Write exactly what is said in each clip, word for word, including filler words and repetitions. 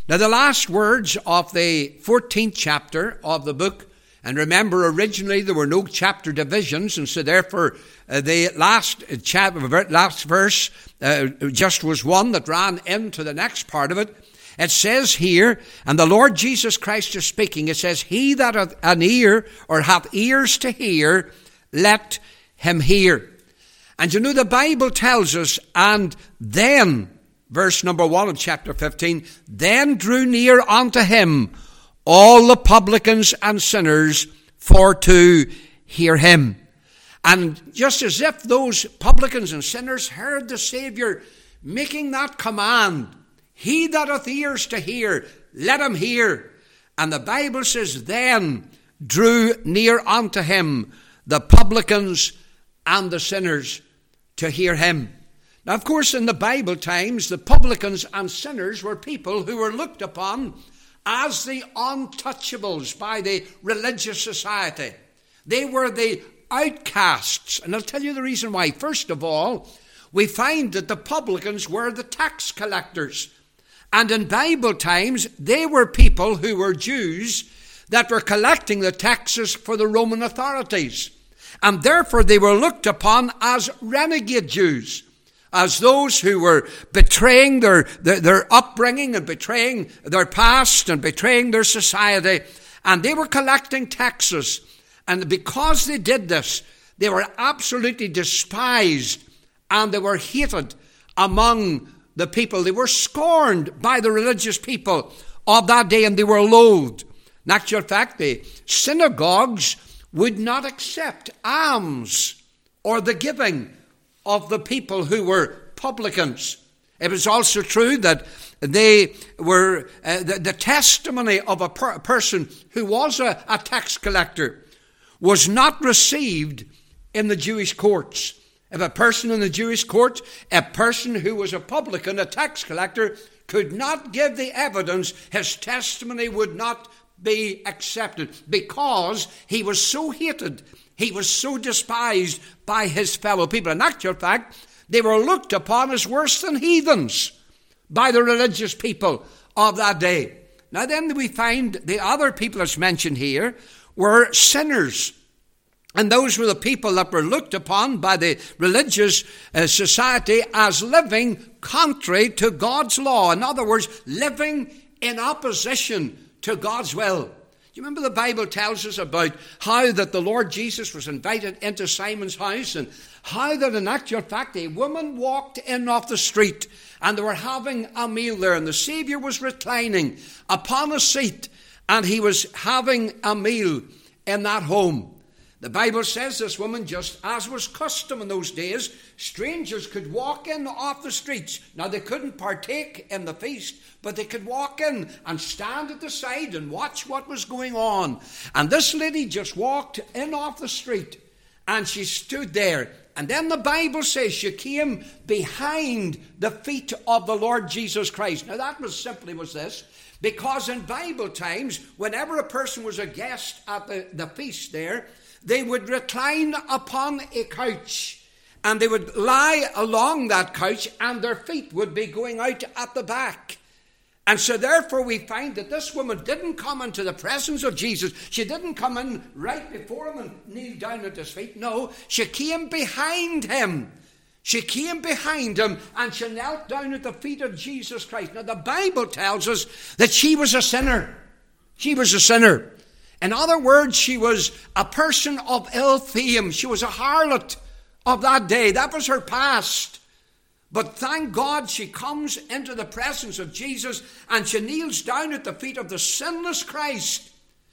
Now, the last words of the fourteenth chapter of the book, and remember, originally there were no chapter divisions, and so therefore uh, the last chapter, last verse uh, just was one that ran into the next part of it. It says here, and the Lord Jesus Christ is speaking, it says, "He that hath an ear, or hath ears to hear, let him hear." And you know, the Bible tells us, and then, verse number one of chapter fifteen, "Then drew near unto him all the publicans and sinners for to hear him." And just as if those publicans and sinners heard the Savior making that command, "He that hath ears to hear, let him hear." And the Bible says, "Then drew near unto him the publicans and the sinners to hear him." Now, of course, in the Bible times, the publicans and sinners were people who were looked upon as the untouchables by the religious society. They were the outcasts. And I'll tell you the reason why. First of all, we find that the publicans were the tax collectors. And in Bible times, they were people who were Jews that were collecting the taxes for the Roman authorities. And therefore, they were looked upon as renegade Jews, as those who were betraying their, their, their upbringing and betraying their past and betraying their society. And they were collecting taxes. And because they did this, they were absolutely despised and they were hated among the people. They were scorned by the religious people of that day, and they were loathed. In actual fact, the synagogues would not accept alms or the giving of the people who were publicans. It was also true that they were uh, the, the testimony of a per- person who was a, a tax collector was not received in the Jewish courts. If a person in the Jewish court, a person who was a publican, a tax collector, could not give the evidence, his testimony would not be accepted because he was so hated, he was so despised by his fellow people. In actual fact, they were looked upon as worse than heathens by the religious people of that day. Now then we find the other people that's mentioned here were sinners. And those were the people that were looked upon by the religious uh, society as living contrary to God's law. In other words, living in opposition to God's will. Do you remember the Bible tells us about how that the Lord Jesus was invited into Simon's house, and how that in actual fact a woman walked in off the street and they were having a meal there, and the Savior was reclining upon a seat and he was having a meal in that home. The Bible says this woman, just as was custom in those days, strangers could walk in off the streets. Now, they couldn't partake in the feast, but they could walk in and stand at the side and watch what was going on. And this lady just walked in off the street, and she stood there. And then the Bible says she came behind the feet of the Lord Jesus Christ. Now, that was simply was this. Because in Bible times, whenever a person was a guest at the, the feast there, they would recline upon a couch, and they would lie along that couch, and their feet would be going out at the back. And so therefore we find that this woman didn't come into the presence of Jesus. She didn't come in right before him and kneel down at his feet. No, she came behind him. She came behind him and she knelt down at the feet of Jesus Christ. Now the Bible tells us that she was a sinner. She was a sinner. In other words, she was a person of ill fame. She was a harlot of that day. That was her past. But thank God she comes into the presence of Jesus and she kneels down at the feet of the sinless Christ,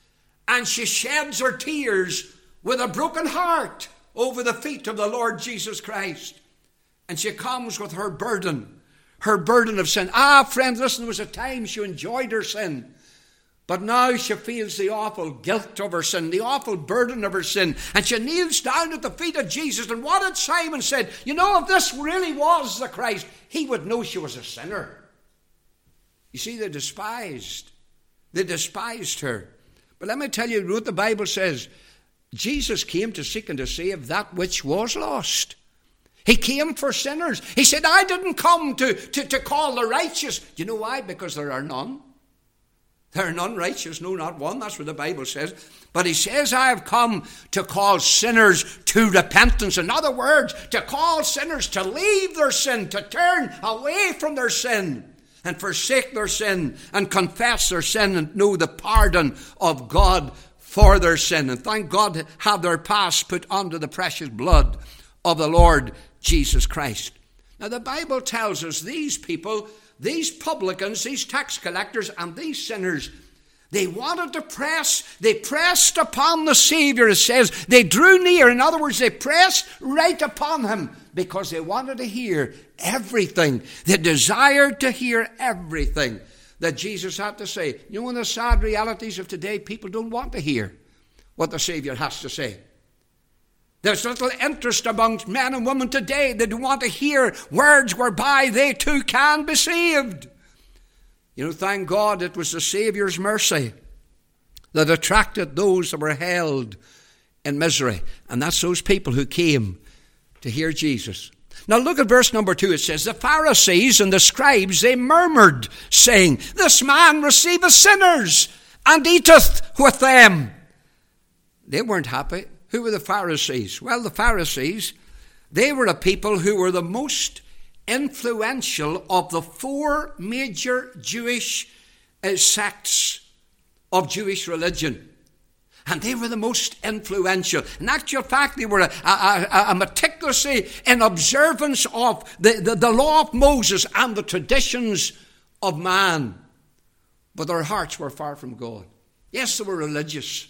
and she sheds her tears with a broken heart over the feet of the Lord Jesus Christ. And she comes with her burden, her burden of sin. Ah, friends, listen, there was a time she enjoyed her sin. But now she feels the awful guilt of her sin, the awful burden of her sin. And she kneels down at the feet of Jesus. And what had Simon said? You know, if this really was the Christ, he would know she was a sinner. You see, they despised. They despised her. But let me tell you what the Bible says. Jesus came to seek and to save that which was lost. He came for sinners. He said, I didn't come to, to, to call the righteous. Do you know why? Because there are none. There are none righteous, no, not one. That's what the Bible says. But he says, I have come to call sinners to repentance. In other words, to call sinners to leave their sin, to turn away from their sin and forsake their sin and confess their sin and know the pardon of God for their sin. And thank God have their past put under the precious blood of the Lord Jesus Christ. Now the Bible tells us these people, these publicans, these tax collectors, and these sinners, they wanted to press, they pressed upon the Savior, it says. They drew near. In other words, they pressed right upon him because they wanted to hear everything. They desired to hear everything that Jesus had to say. You know, one of the sad realities of today, people don't want to hear what the Savior has to say. There's little interest amongst men and women today. They don't want to hear words whereby they too can be saved. You know, thank God it was the Saviour's mercy that attracted those that were held in misery. And that's those people who came to hear Jesus. Now look at verse number two. It says, the Pharisees and the scribes, they murmured, saying, this man receiveth sinners and eateth with them. They weren't happy. Who were the Pharisees? Well, the Pharisees, they were a people who were the most influential of the four major Jewish uh, sects of Jewish religion. And they were the most influential. In actual fact, they were a, a, a, a meticulously in observance of the, the, the law of Moses and the traditions of man. But their hearts were far from God. Yes, they were religious,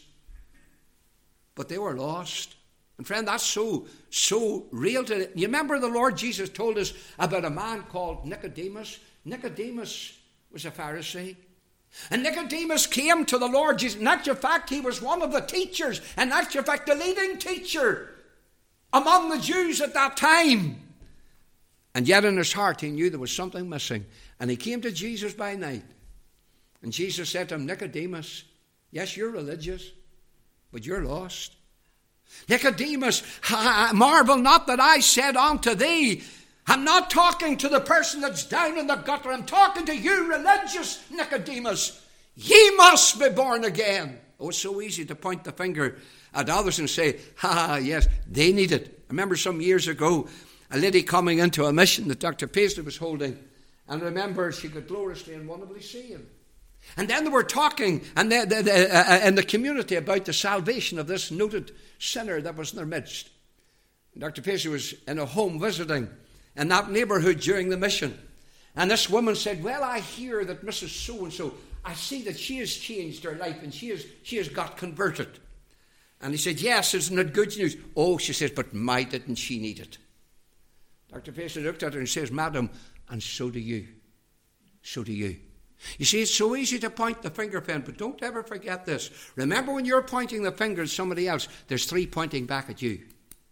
but they were lost. And friend, that's so, so real to it. You remember the Lord Jesus told us about a man called Nicodemus? Nicodemus was a Pharisee. And Nicodemus came to the Lord Jesus. In actual fact, he was one of the teachers. In actual fact, the leading teacher among the Jews at that time. And yet in his heart, he knew there was something missing. And he came to Jesus by night. And Jesus said to him, Nicodemus, yes, you're religious, but you're lost. Nicodemus, marvel not that I said unto thee. I'm not talking to the person that's down in the gutter. I'm talking to you, religious Nicodemus. Ye must be born again. Oh, it's so easy to point the finger at others and say, ha, yes, they need it. I remember some years ago, a lady coming into a mission that Doctor Paisley was holding. And remember, she got gloriously and wonderfully saved. And then they were talking and they, they, they, uh, in the community about the salvation of this noted sinner that was in their midst. And Doctor Paisley was in a home visiting in that neighborhood during the mission. And this woman said, well, I hear that Missus So-and-so, I see that she has changed her life and she has, she has got converted. And he said, yes, isn't it good news? Oh, she says, but my didn't she need it? Doctor Paisley looked at her and says, madam, and so do you. So do you. You see, it's so easy to point the finger, friend, but don't ever forget this. Remember, when you're pointing the finger at somebody else, there's three pointing back at you.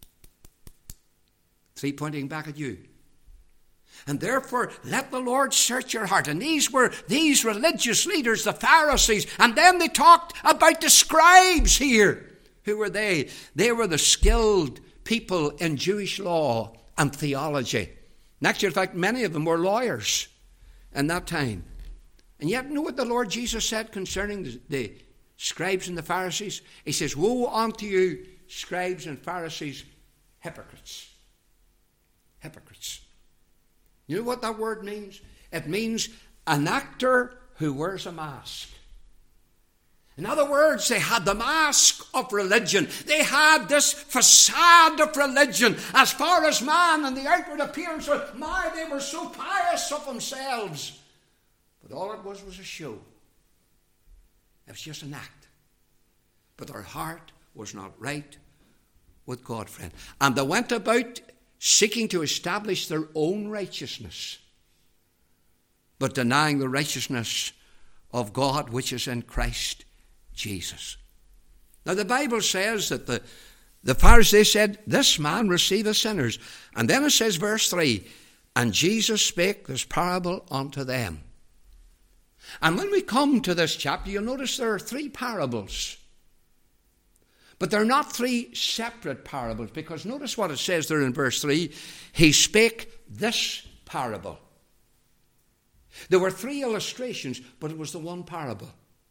Three pointing back at you. And therefore, let the Lord search your heart. And these were these religious leaders, the Pharisees. And then they talked about the scribes here. Who were they? They were the skilled people in Jewish law and theology. In actual fact, many of them were lawyers in that time. And yet, know what the Lord Jesus said concerning the, the scribes and the Pharisees? He says, woe unto you, scribes and Pharisees, hypocrites. Hypocrites. You know what that word means? It means an actor who wears a mask. In other words, they had the mask of religion. They had this facade of religion. As far as man and the outward appearance was, my, they were so pious of themselves. But all it was was a show. It was just an act. But their heart was not right with God, friend. And they went about seeking to establish their own righteousness, but denying the righteousness of God which is in Christ Jesus. Now the Bible says that the, the Pharisees said, this man receiveth sinners. And then it says, verse three, and Jesus spake this parable unto them. And when we come to this chapter, you'll notice there are three parables. But they're not three separate parables, because notice what it says there in verse three. He spake this parable. There were three illustrations, but it was the one parable.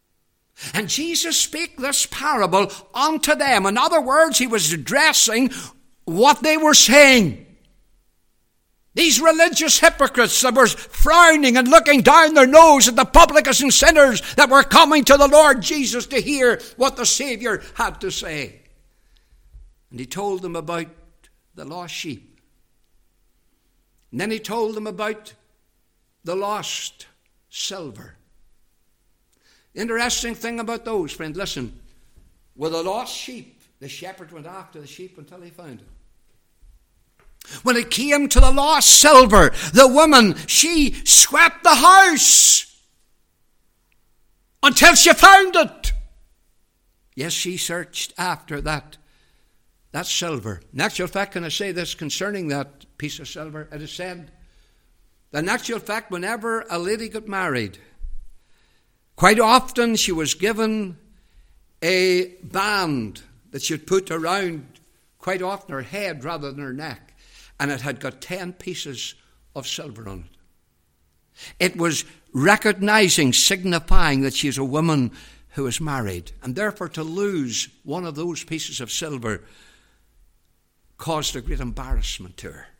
And Jesus spake this parable unto them. In other words, he was addressing what they were saying. These religious hypocrites that were frowning and looking down their nose at the publicans and sinners that were coming to the Lord Jesus to hear what the Savior had to say. And he told them about the lost sheep. And then he told them about the lost silver. Interesting thing about those, friend, listen. With the lost sheep, the shepherd went after the sheep until he found it. When it came to the lost silver, the woman, she swept the house until she found it. Yes, she searched after that, that silver. In actual fact, can I say this concerning that piece of silver? It is said that in actual fact, whenever a lady got married, quite often she was given a band that she'd put around quite often her head rather than her neck. And it had got ten pieces of silver on it. It was recognizing, signifying that she's a woman who is married. And therefore to lose one of those pieces of silver caused a great embarrassment to her.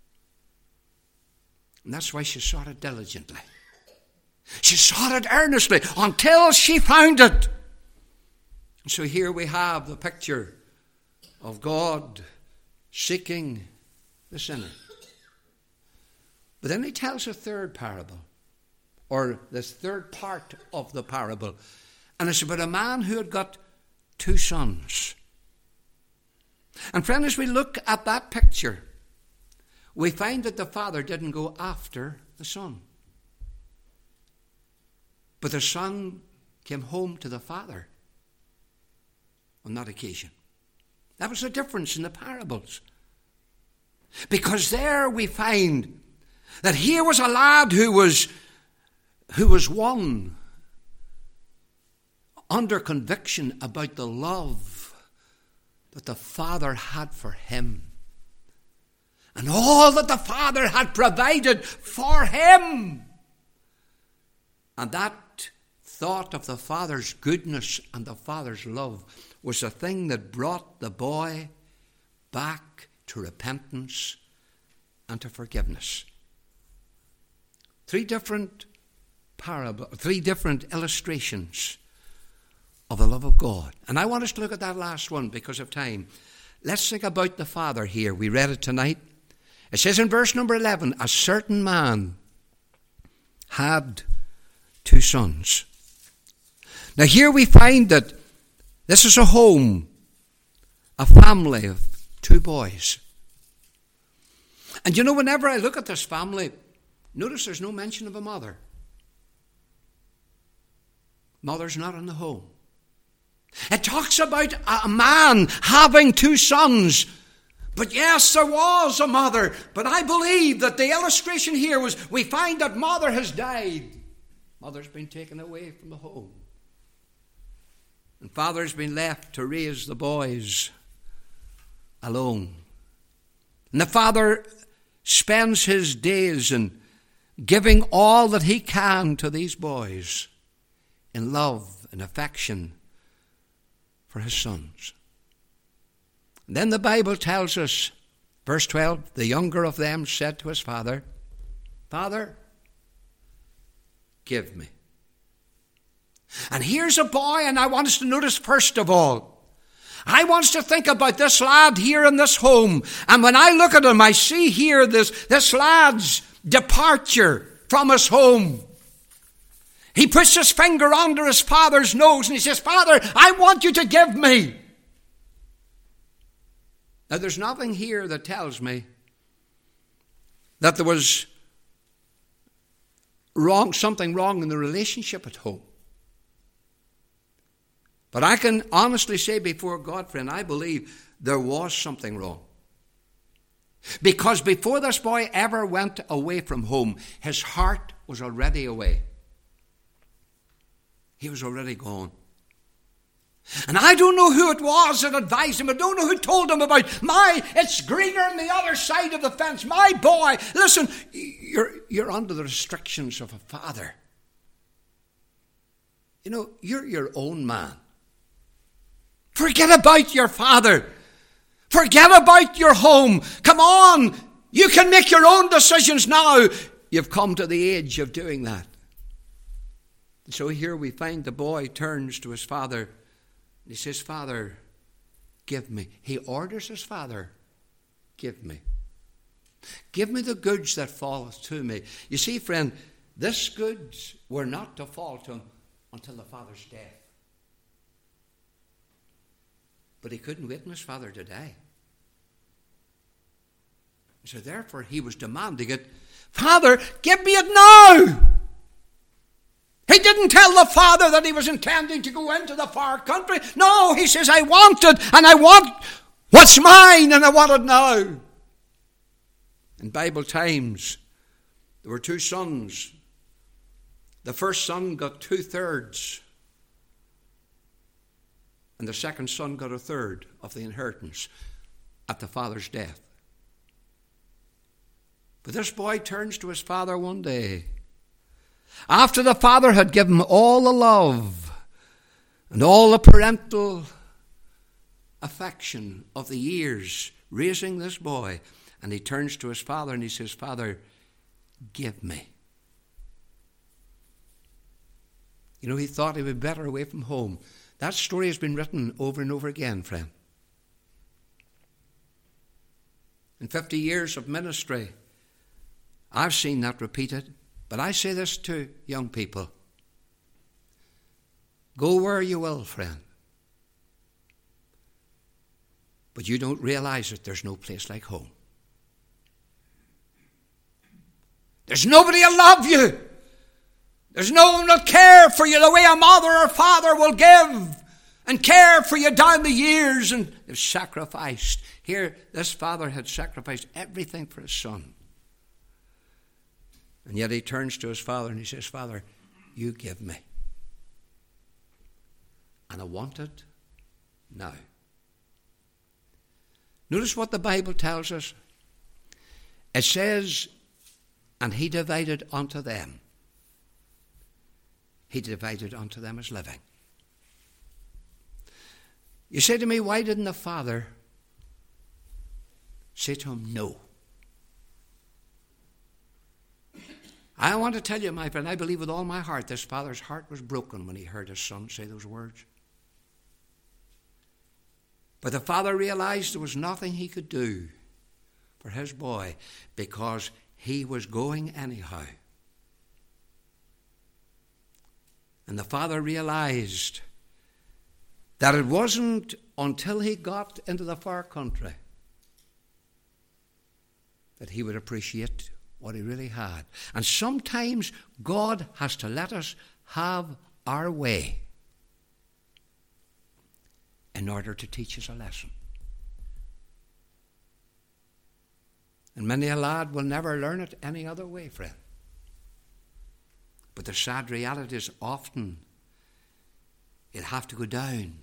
And that's why she sought it diligently. She sought it earnestly until she found it. And so here we have the picture of God seeking the sinner. But then he tells a third parable, or this third part of the parable. And it's about a man who had got two sons. And friend, as we look at that picture, we find that the father didn't go after the son. But the son came home to the father on that occasion. That was the difference in the parables. Because there we find that here was a lad who was, who was one under conviction about the love that the Father had for him. And all that the Father had provided for him. And that thought of the Father's goodness and the Father's love was the thing that brought the boy back to repentance and to forgiveness. Three different parable, three different illustrations of the love of God. And I want us to look at that last one because of time. Let's think about the father here. We read it tonight. It says in verse number eleven, a certain man had two sons. Now here we find that this is a home, a family of two boys. And you know, whenever I look at this family, notice there's no mention of a mother. Mother's not in the home. It talks about a man having two sons. But yes, there was a mother. But I believe that the illustration here was we find that mother has died. Mother's been taken away from the home. And father's been left to raise the boys alone. And the father spends his days in giving all that he can to these boys in love and affection for his sons. And then the Bible tells us, verse twelve, the younger of them said to his father, Father, give me. And here's a boy, and I want us to notice first of all, I want us to think about this lad here in this home. And when I look at him, I see here this, this lad's departure from his home. He puts his finger under his father's nose and he says, Father, I want you to give me. Now there's nothing here that tells me that there was wrong, something wrong in the relationship at home. But I can honestly say before God, friend, I believe there was something wrong. Because before this boy ever went away from home, his heart was already away. He was already gone. And I don't know who it was that advised him. I don't know who told him about, my, it's greener on the other side of the fence. My boy, listen, you're, you're under the restrictions of a father. You know, you're your own man. Forget about your father. Forget about your home. Come on. You can make your own decisions now. You've come to the age of doing that. And so here we find the boy turns to his father. And he says, Father, give me. He orders his father, give me. Give me the goods that falleth to me. You see, friend, this goods were not to fall to him until the father's death. But he couldn't wait for his father to die. So therefore he was demanding it. Father, give me it now. He didn't tell the father that he was intending to go into the far country. No, he says, I want it, and I want what's mine, and I want it now. In Bible times, there were two sons. The first son got two-thirds, and the second son got a third of the inheritance at the father's death. But this boy turns to his father one day, after the father had given him all the love and all the parental affection of the years raising this boy, and he turns to his father and he says, Father, give me. You know, he thought he would be better away from home. That story has been written over and over again, friend. In fifty years of ministry, I've seen that repeated. But I say this to young people. Go where you will, friend. But you don't realize that there's no place like home. There's nobody to love you. There's no one to care for you the way a mother or father will give and care for you down the years, and they've sacrificed. Here, this father had sacrificed everything for his son. And yet he turns to his father and he says, Father, you give me. And I want it now. Notice what the Bible tells us. It says, and he divided unto them. He divided unto them as living. You say to me, why didn't the father say to him, no? I want to tell you, my friend, I believe with all my heart this father's heart was broken when he heard his son say those words. But the father realized there was nothing he could do for his boy because he was going anyhow. And the father realized that it wasn't until he got into the far country that he would appreciate what he really had. And sometimes God has to let us have our way in order to teach us a lesson. And many a lad will never learn it any other way, friend. But the sad reality is often he'll have to go down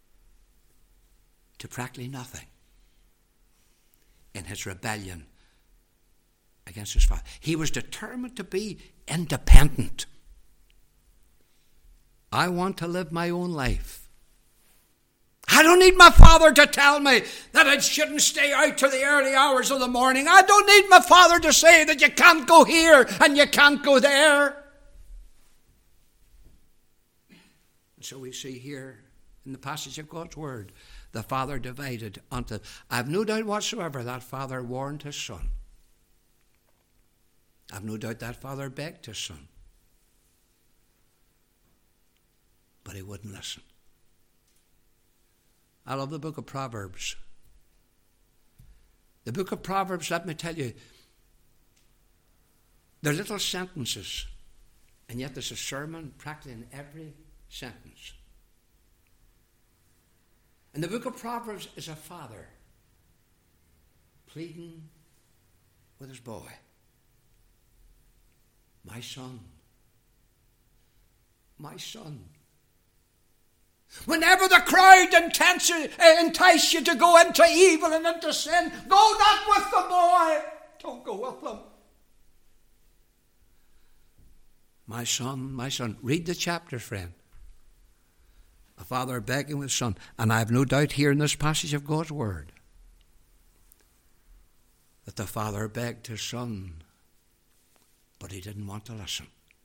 to practically nothing in his rebellion against his father. He was determined to be independent. I want to live my own life. I don't need my father to tell me that I shouldn't stay out to the early hours of the morning. I don't need my father to say that you can't go here and you can't go there. And so we see here in the passage of God's word, the father divided unto. I have no doubt whatsoever that father warned his son. I have no doubt that father begged his son. But he wouldn't listen. I love the book of Proverbs. The book of Proverbs, let me tell you, they're little sentences, and yet there's a sermon practically in every sentence. And the book of Proverbs is a father pleading with his boy. My son, my son. Whenever the crowd entice you to go into evil and into sin, go not with the boy. Don't go with them. My son, my son. Read the chapter, friend. A father begging with his son. And I have no doubt here in this passage of God's word that the father begged his son, but he didn't want to listen.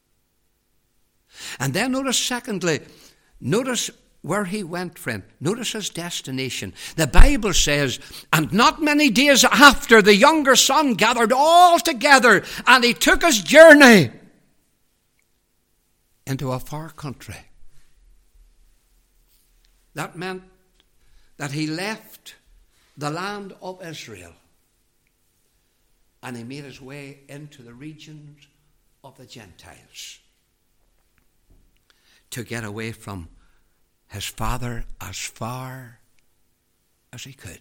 And then notice, secondly, notice where he went, friend. Notice his destination. The Bible says, and not many days after, the younger son gathered all together, and he took his journey into a far country. That meant that he left the land of Israel and he made his way into the regions of the Gentiles to get away from his father as far as he could.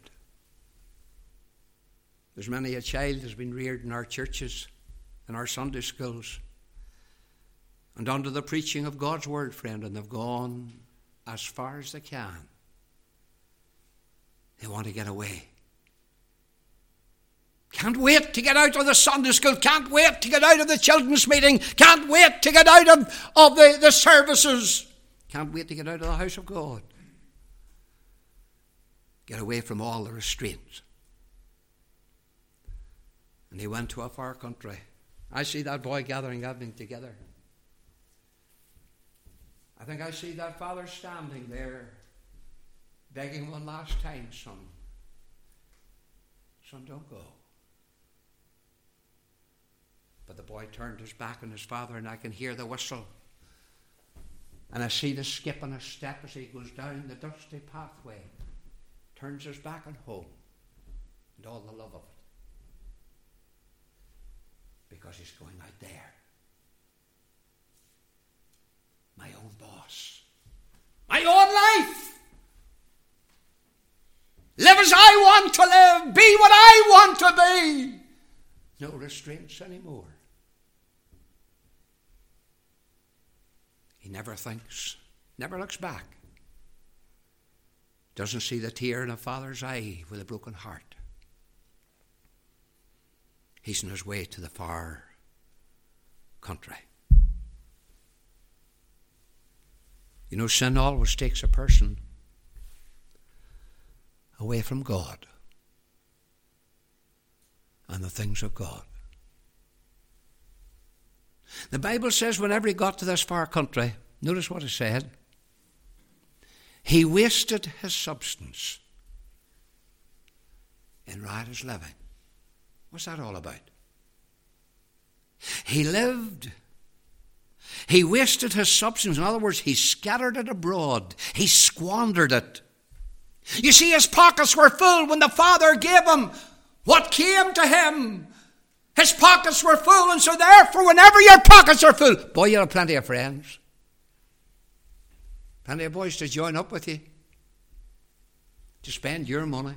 There's many a child has been reared in our churches, in our Sunday schools, and under the preaching of God's word, friend, and they've gone as far as they can. They want to get away. Can't wait to get out of the Sunday school. Can't wait to get out of the children's meeting. Can't wait to get out of, of the, the services. Can't wait to get out of the house of God. Get away from all the restraints. And he went to a far country. I see that boy gathering everything together. I think I see that father standing there, begging one last time, son. Son, don't go. But the boy turned his back on his father, and I can hear the whistle. And I see the skip and a step as he goes down the dusty pathway, turns his back on home, and all the love of it. Because he's going out there. My own boss. My own life. Live as I want to live. Be what I want to be. No restraints anymore. He never thinks, never looks back. Doesn't see the tear in a father's eye with a broken heart. He's on his way to the far country. You know, sin always takes a person away from God and the things of God. The Bible says whenever he got to this far country, notice what it said, he wasted his substance in riotous living. What's that all about? He lived. He wasted his substance. In other words, he scattered it abroad. He squandered it. You see, his pockets were full when the Father gave him what came to him. His pockets were full, and so therefore, whenever your pockets are full, boy, you'll have plenty of friends. Plenty of boys to join up with you, to spend your money.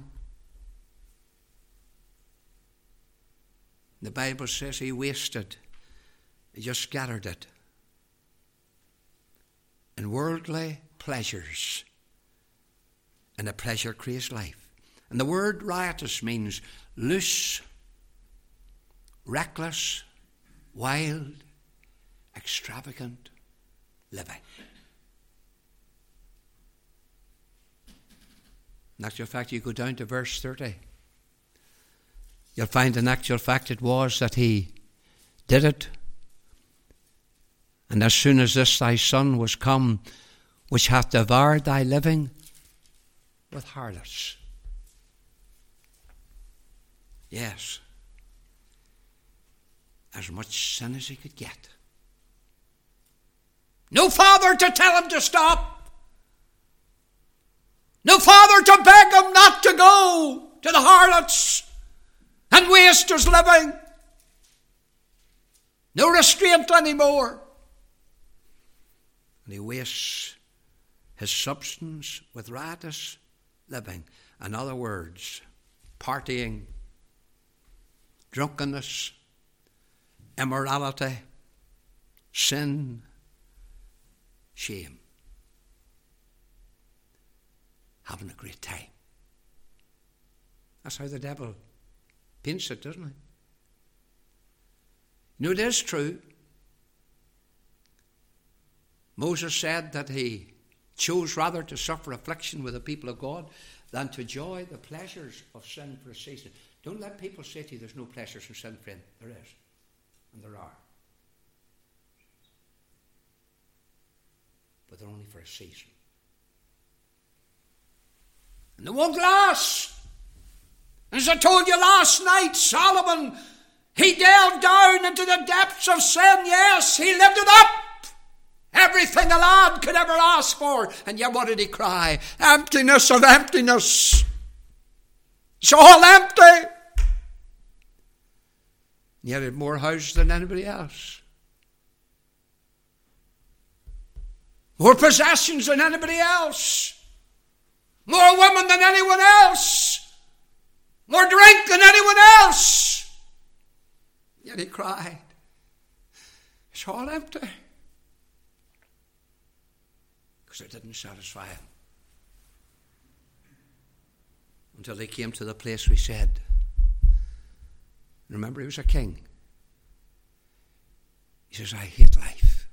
The Bible says he wasted, he just scattered it in worldly pleasures, and a pleasure-crazed life. And the word riotous means loose, reckless, wild, extravagant living. In actual fact, you go down to verse thirty. You'll find in actual fact it was that he did it. And as soon as this thy son was come, which hath devoured thy living with harlots. Yes. As much sin as he could get. No father to tell him to stop. No father to beg him not to go to the harlots and waste his living. No restraint anymore. And he wastes his substance with riotous living. In other words, partying, drunkenness, immorality, sin, shame. Having a great time. That's how the devil paints it, doesn't he? You know, it is true. Moses said that he chose rather to suffer affliction with the people of God than to enjoy the pleasures of sin for a season. Don't let people say to you there's no pleasures in sin, friend. There is. And there are. But they're only for a season. And they won't last. As I told you last night, Solomon, he delved down into the depths of sin. Yes, he lived it up. Everything a lad could ever ask for. And yet what did he cry? Emptiness of emptiness. It's all empty. And yet he had more houses than anybody else. More possessions than anybody else. More women than anyone else. More drink than anyone else. Yet he cried, it's all empty. Because it didn't satisfy him. Until he came to the place where he said, remember he was a king. He says, I hate life.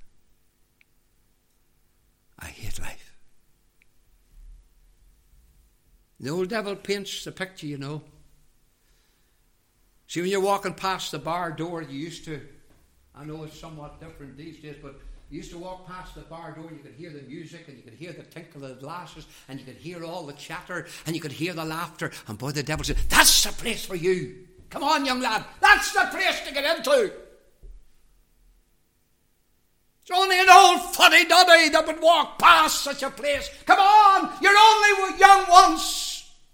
I hate life. The old devil paints the picture, you know. See, when you're walking past the bar door, you used to, I know it's somewhat different these days, but you used to walk past the bar door, you could hear the music, and you could hear the tinkle of the glasses, and you could hear all the chatter, and you could hear the laughter, and boy, the devil said, that's the place for you. Come on, young lad, that's the place to get into. It's only an old fuddy-duddy that would walk past such a place. Come on, you're only young once.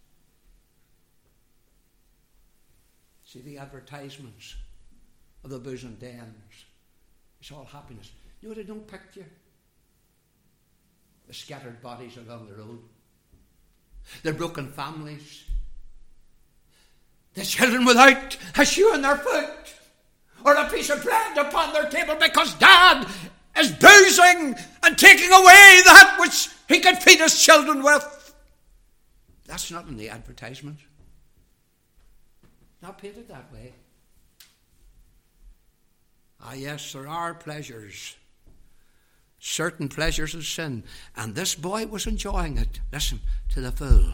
See the advertisements of the booze and dens. It's all happiness. You know what I don't picture? The scattered bodies along the road. The broken families. The children without a shoe on their foot. Or a piece of bread upon their table because Dad is boozing and taking away that which he could feed his children with. That's not in the advertisement. Not painted that way. Ah, yes, there are pleasures. Certain pleasures of sin. And this boy was enjoying it. Listen, to the full.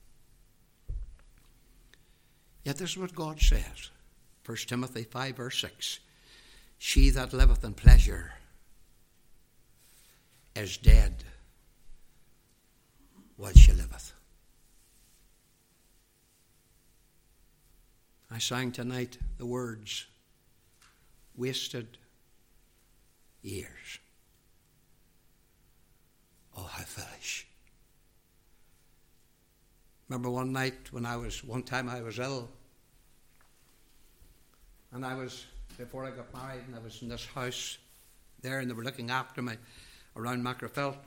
Yet this is what God says. First Timothy five verse six. She that liveth in pleasure is dead while she liveth. I sang tonight the words, wasted years. Oh, how foolish. Remember one night when I was, one time I was ill, and I was, before I got married, and I was in this house there, and they were looking after me around Macrophil.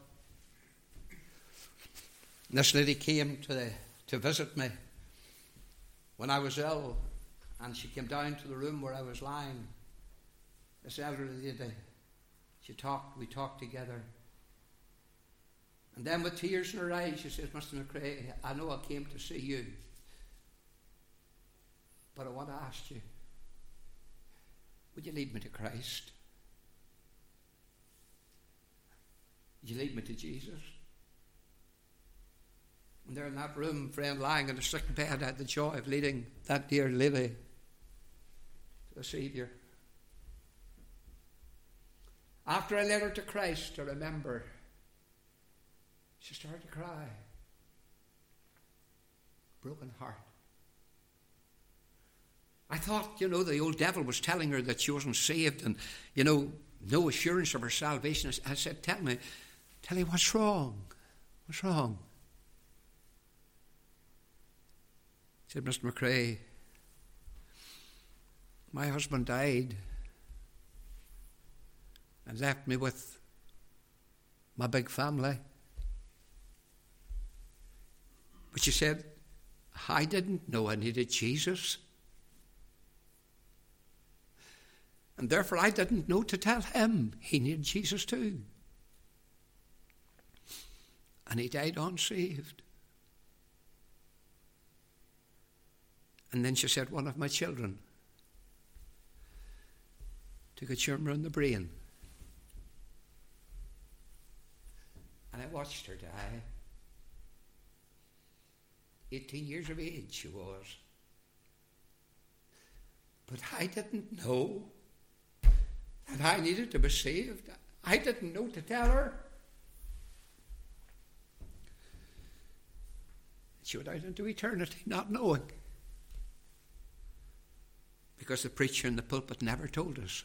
And this lady came to the, to visit me when I was ill, and she came down to the room where I was lying. This elderly lady, she talked, we talked together. And then with tears in her eyes, she says, Mister McCrae, I know I came to see you, but I want to ask you, would you lead me to Christ? Would you lead me to Jesus? And there in that room, friend, lying in a sick bed, I had the joy of leading that dear lady to the Saviour. After I led her to Christ, I remember she started to cry. Broken heart. I thought, you know, the old devil was telling her that she wasn't saved and, you know, no assurance of her salvation. I said, tell me, tell me what's wrong. What's wrong? She said, Mister McCrae, my husband died and left me with my big family. But she said, I didn't know I needed Jesus. And therefore I didn't know to tell him he needed Jesus too. And he died unsaved. And then she said, one of my children took a tumour in the brain. And I watched her die. Eighteen years of age she was. But I didn't know that I needed to be saved. I didn't know to tell her. She went out into eternity not knowing. Because the preacher in the pulpit never told us.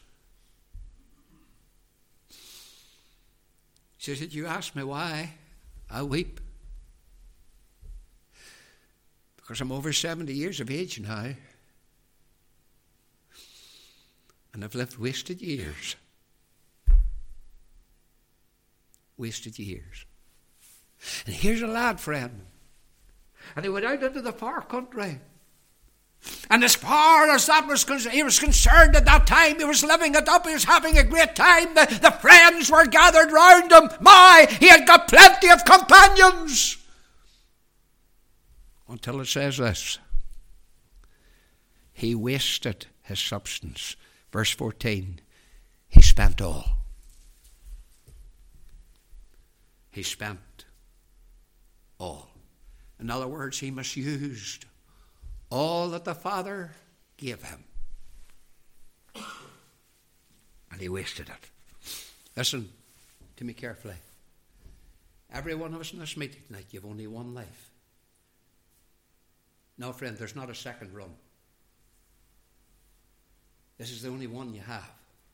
She said, you ask me why, I weep. Because I'm over seventy years of age now. And I've lived wasted years. Wasted years. And here's a lad, friend. And he went out into the far country. And as far as that was concerned, he was concerned at that time, he was living it up, he was having a great time. The, the friends were gathered round him. My, he had got plenty of companions. Until it says this. He wasted his substance. Verse fourteen. He spent all. He spent all. In other words, he misused all that the Father gave him. And he wasted it. Listen to me carefully. Every one of us in this meeting tonight, you've only one life. No, friend, there's not a second run. This is the only one you have.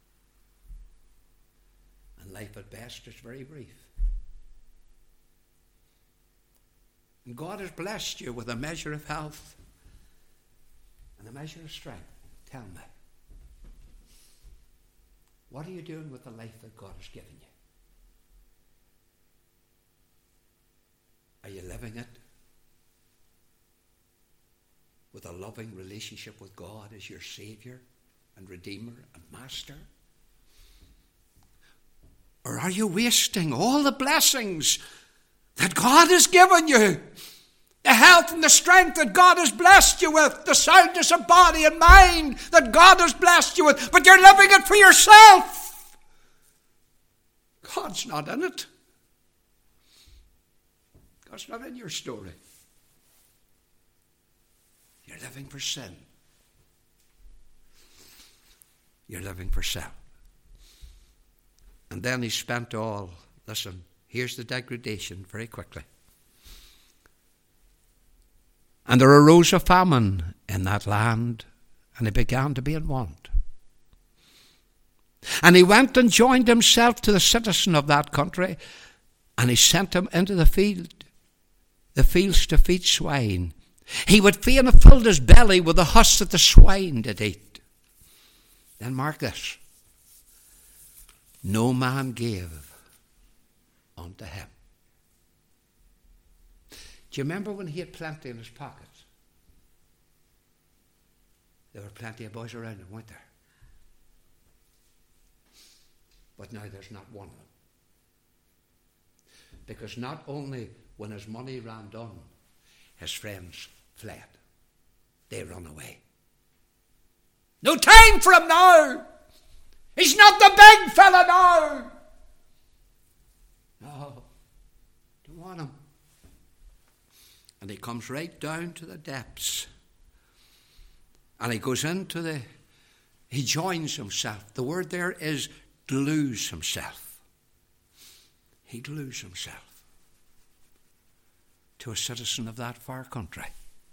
And life at best is very brief. And God has blessed you with a measure of health and a measure of strength. Tell me, what are you doing with the life that God has given you? Are you living it with a loving relationship with God as your Savior and Redeemer and Master? Or are you wasting all the blessings that God has given you? The health and the strength that God has blessed you with, the soundness of body and mind that God has blessed you with, but you're living it for yourself. God's not in it. God's not in your story. You're living for sin. You're living for self. And then he spent all. Listen, here's the degradation very quickly. And there arose a famine in that land, and he began to be in want. And he went and joined himself to the citizen of that country, and he sent him into the field, the fields to feed swine. He would fain have filled his belly with the husk that the swine did eat. Then mark this. No man gave unto him. Do you remember when he had plenty in his pockets? There were plenty of boys around him, weren't there? But now there's not one of them. Because not only when his money ran down, his friends fled. They run away. No time for him now. He's not the big fella now. No, don't want him. And he comes right down to the depths. And he goes into the, he joins himself. The word there is glues himself. He glues himself to a citizen of that far country.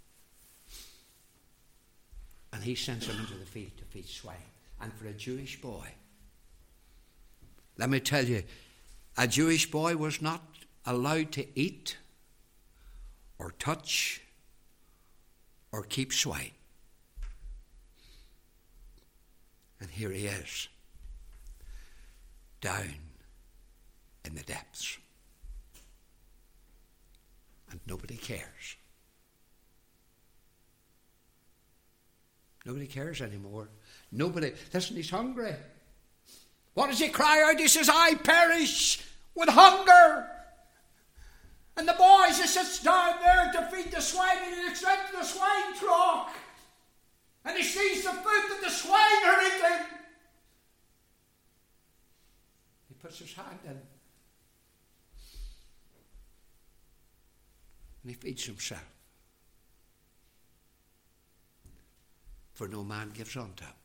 And he sends him into the field to feed swine. And for a Jewish boy, let me tell you, a Jewish boy was not allowed to eat or touch or keep swine. And here he is, down in the depths. And nobody cares. Nobody cares anymore. Nobody. Listen, he's hungry. What does he cry out? He says, I perish with hunger. And the boy just sits down there to feed the swine, and he looks into the swine trough. And he sees the food that the swine are eating. He puts his hand in. And he feeds himself. For no man gives unto him.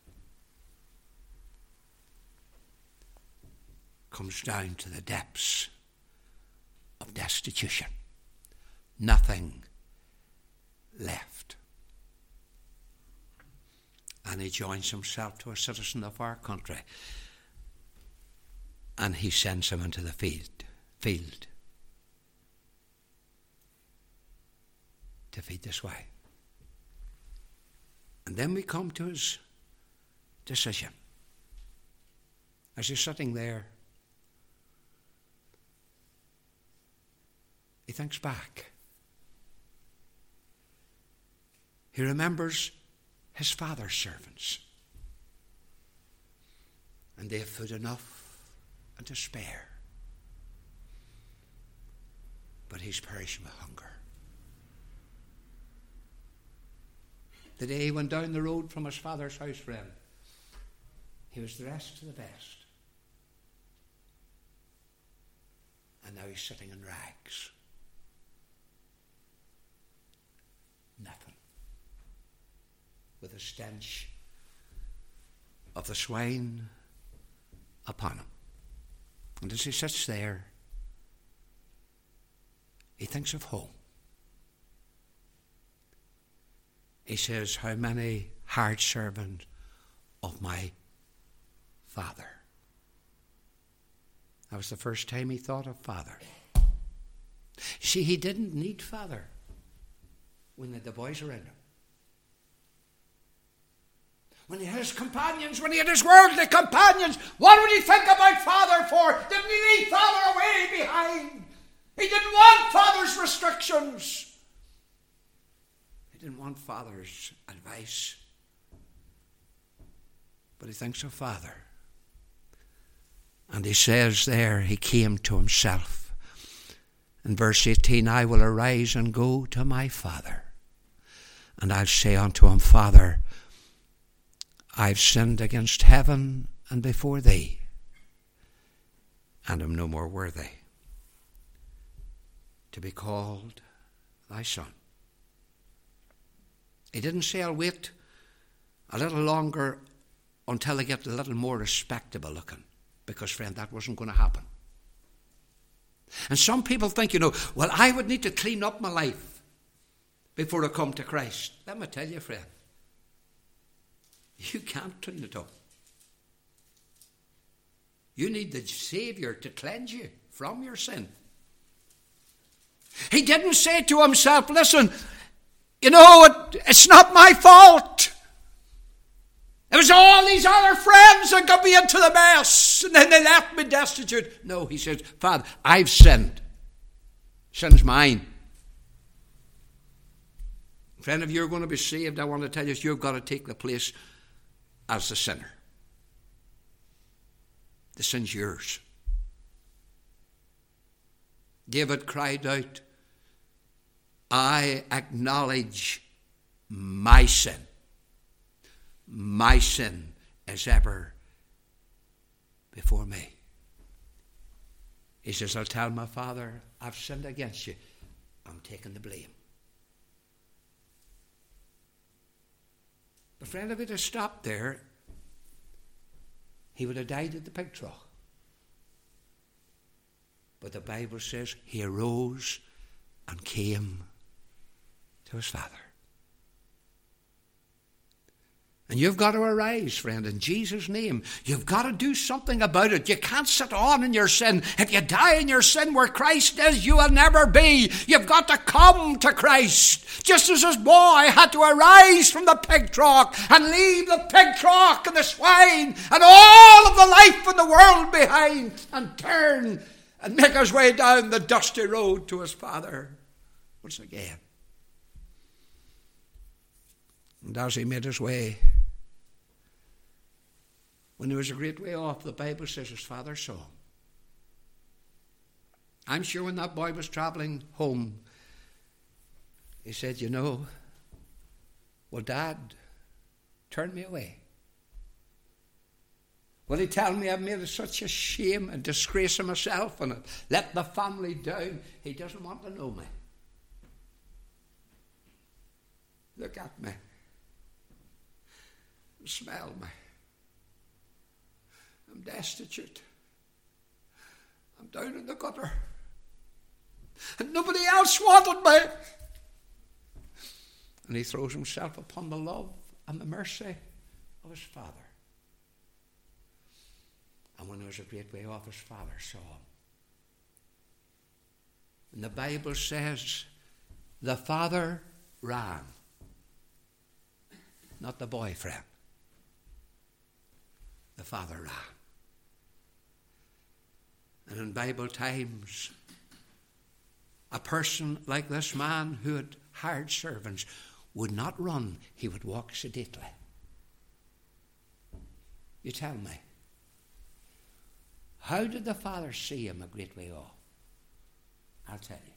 Comes down to the depths of destitution. Nothing left. And he joins himself to a citizen of our country. And he sends him into the field, field to feed the swine. And then we come to his decision. As he's sitting there, he thinks back. He remembers his father's servants. And they have food enough and to spare. But he's perishing with hunger. The day he went down the road from his father's house, friend, he was dressed to the best. And now he's sitting in rags. Nothing. With the stench of the swine upon him. And as he sits there, he thinks of home. He says, how many hard servants of my father. That was the first time he thought of father. See, he didn't need father when the boys around him. When he had his companions, when he had his worldly companions, what would he think about father for? Didn't he leave father away behind? He didn't want father's restrictions. He didn't want father's advice. But he thinks of father. And he says there, he came to himself. In verse eighteen, I will arise and go to my father. And I'll say unto him, Father, I've sinned against heaven and before thee, and am no more worthy to be called thy son. He didn't say, I'll wait a little longer until I get a little more respectable looking, because, friend, that wasn't going to happen. And some people think, you know, well, I would need to clean up my life before I come to Christ. Let me tell you, friend, you can't clean it up. You need the Savior to cleanse you from your sin. He didn't say to himself, listen, you know, it, it's not my fault. It was all these other friends that got me into the mess, and then they left me destitute. No, he says, Father, I've sinned. Sin's mine. Friend, if you're going to be saved, I want to tell you, you've got to take the place as the sinner. The sin's yours. David cried out, I acknowledge my sin. My sin is ever before me. He says, I'll tell my father, I've sinned against you. I'm taking the blame. But friend, if he'd have stopped there, he would have died at the pig trough. But the Bible says he arose and came to his father. And you've got to arise, friend, in Jesus' name. You've got to do something about it. You can't sit on in your sin. If you die in your sin where Christ is, you will never be. You've got to come to Christ. Just as this boy had to arise from the pig trough and leave the pig trough and the swine and all of the life in the world behind and turn and make his way down the dusty road to his father once again. And as he made his way, when he was a great way off, the Bible says his father saw him. I'm sure when that boy was traveling home, he said, you know, well, Dad turned me away. Will he tell me I've made such a shame and disgrace of myself and let the family down? He doesn't want to know me. Look at me. Smell me. I'm destitute. I'm down in the gutter. And nobody else wanted me. And he throws himself upon the love and the mercy of his Father. And when he was a great way off, his Father saw him. And the Bible says the father ran, not the boyfriend. The father ran. And in Bible times, a person like this man who had hired servants would not run, he would walk sedately. You tell me, how did the father see him a great way off? I'll tell you.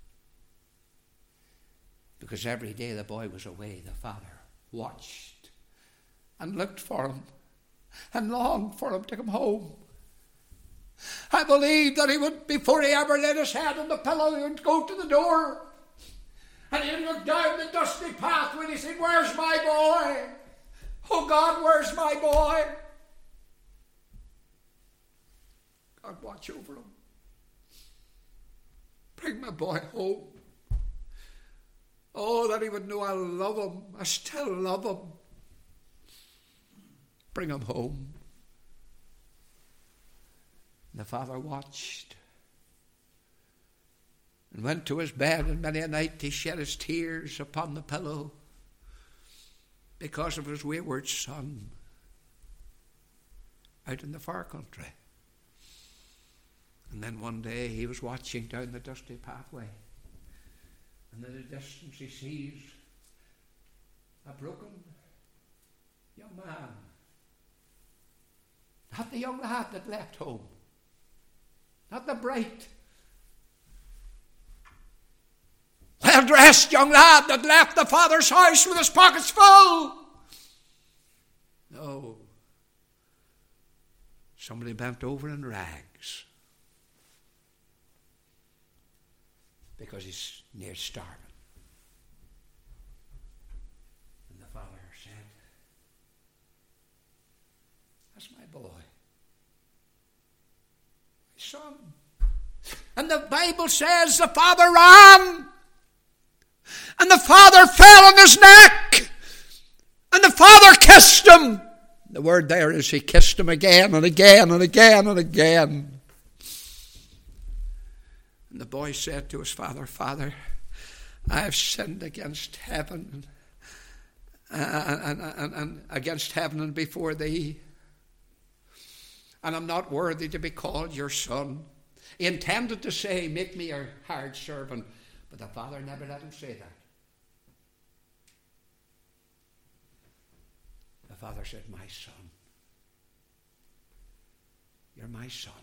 Because every day the boy was away, the father watched and looked for him and longed for him to come home. I believe that he would, before he ever laid his head on the pillow, he would go to the door and he'd look down the dusty pathway and he said, "Where's my boy? Oh God, where's my boy?" God, watch over him. Bring my boy home. Oh, that he would know I love him. I still love him. Bring him home. The father watched and went to his bed, and many a night he shed his tears upon the pillow because of his wayward son out in the far country. And then one day he was watching down the dusty pathway, and in the distance he sees a broken young man. Not the young lad that left home. Not the bright, well-dressed young lad that left the father's house with his pockets full. No. Somebody bent over in rags because he's near starving. And the father said, "That's my boy. Son." And the Bible says the father ran, and the father fell on his neck, and the father kissed him. The word there is he kissed him again and again and again and again. And the boy said to his father, "Father, I have sinned against heaven and, and, and, and against heaven and before thee. And I'm not worthy to be called your son." He intended to say, "Make me your hired servant," but the father never let him say that. The father said, "My son, you're my son."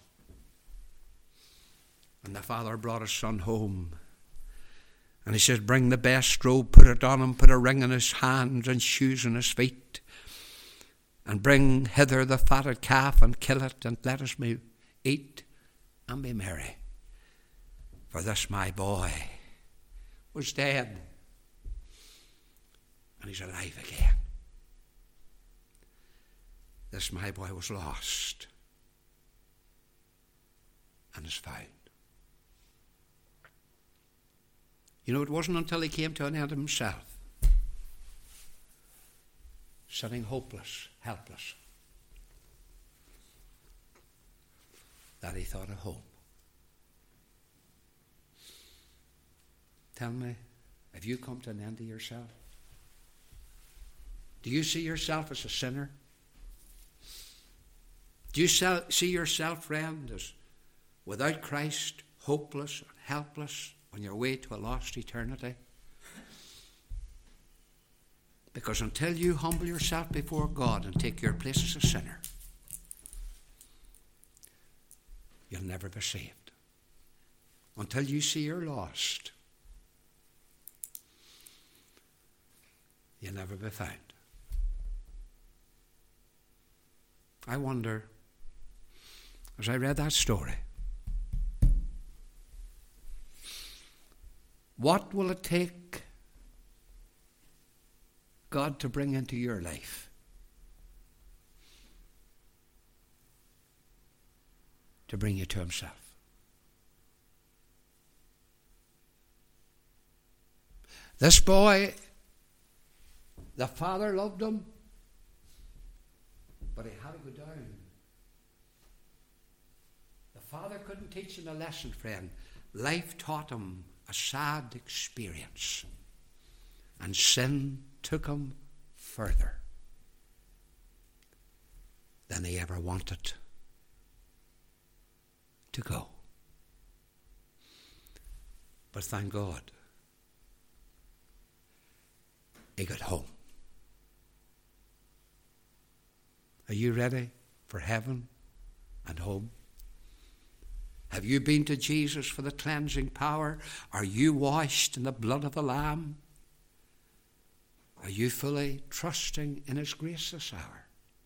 And the father brought his son home. And he said, "Bring the best robe, put it on him, put a ring in his hands and shoes on his feet. And bring hither the fatted calf and kill it, and let us may eat and be merry. For this my boy was dead, and he's alive again. This my boy was lost, and is found." You know, it wasn't until he came to an end of himself, sitting hopeless, helpless, that he thought of home. Tell me, have you come to an end of yourself? Do you see yourself as a sinner? Do you see yourself, friend, as without Christ, hopeless and helpless on your way to a lost eternity? Because until you humble yourself before God and take your place as a sinner, you'll never be saved. Until you see you're lost, you'll never be found. I wonder, as I read that story, what will it take God to bring into your life? To bring you to himself. This boy, the father loved him, but he had to go down. The father couldn't teach him a lesson, friend. Life taught him a sad experience, and sin took him further than he ever wanted to go. But thank God, he got home. Are you ready for heaven and home? Have you been to Jesus for the cleansing power? Are you washed in the blood of the Lamb? Are you fully trusting in his grace this hour?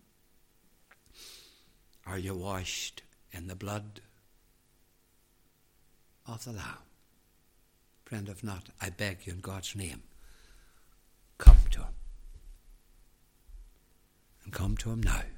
Are you washed in the blood of the Lamb? Friend, if not, I beg you in God's name, come to him. And come to him now.